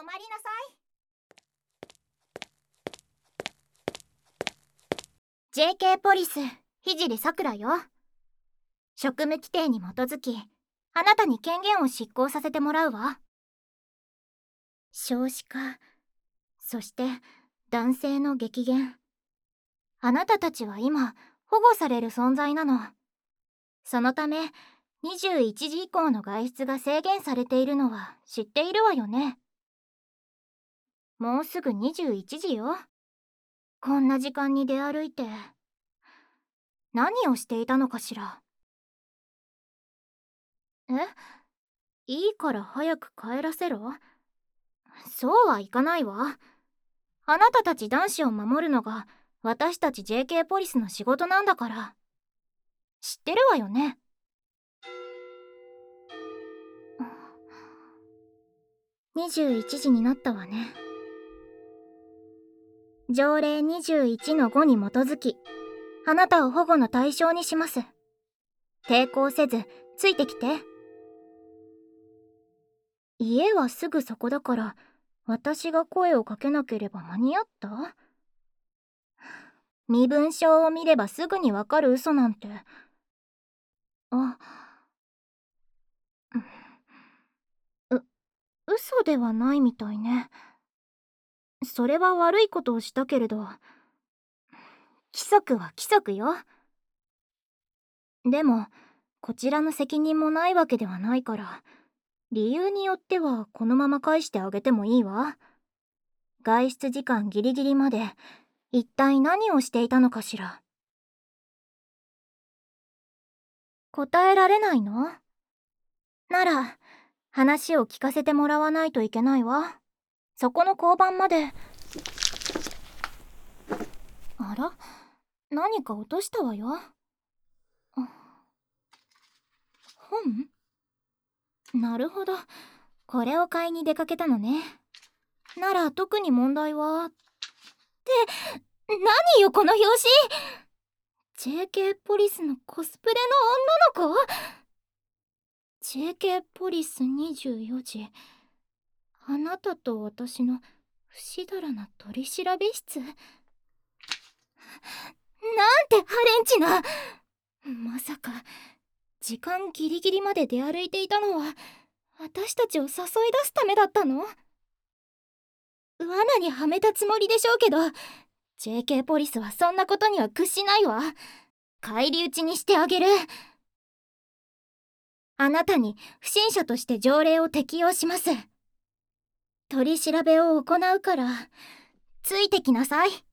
止まりなさい。 JK ポリス聖さくらよ。職務規定に基づきあなたに権限を執行させてもらうわ。少子化、そして男性の激減。あなたたちは今保護される存在なの。そのため21時以降の外出が制限されているのは知っているわよね。もうすぐ21時よ。こんな時間に出歩いて何をしていたのかしら。いいから早く帰らせろ。そうはいかないわ。あなたたち男子を守るのが私たち JK ポリスの仕事なんだから。知ってるわよね。21時になったわね。条例21-5に基づきあなたを保護の対象にします。抵抗せずついてきて。家はすぐそこだから私が声をかけなければ間に合った？身分証を見ればすぐにわかる嘘なんて。嘘ではないみたいね。それは悪いことをしたけれど、規則は規則よ。でもこちらの責任もないわけではないから、理由によってはこのまま返してあげてもいいわ。外出時間ギリギリまで一体何をしていたのかしら。答えられないの？なら話を聞かせてもらわないといけないわ。そこの交番まで。あら、何か落としたわよ。本？なるほど、これを買いに出かけたのね。なら特に問題は。って何よこの表紙。 JK ポリスのコスプレの女の子。 JK ポリス24時、あなたと私の不死だらな取調室。なんてハレンチな。まさか時間ギリギリまで出歩いていたのは私たちを誘い出すためだったの？罠にはめたつもりでしょうけど、 JK ポリスはそんなことには屈しないわ。返り討ちにしてあげる。あなたに不審者として条例を適用します。取り調べを行うからついてきなさい。